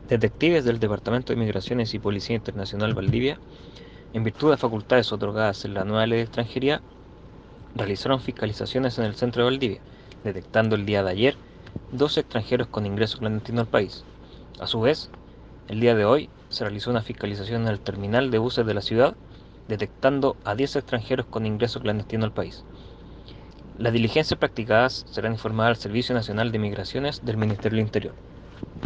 Detectives del Departamento de Migraciones y Policía Internacional Valdivia, en virtud de facultades otorgadas en la nueva Ley de Extranjería, realizaron fiscalizaciones en el centro de Valdivia, detectando el día de ayer 12 extranjeros con ingreso clandestino al país. A su vez, el día de hoy se realizó una fiscalización en el terminal de buses de la ciudad, detectando a 10 extranjeros con ingreso clandestino al país. Las diligencias practicadas serán informadas al Servicio Nacional de Migraciones del Ministerio del Interior.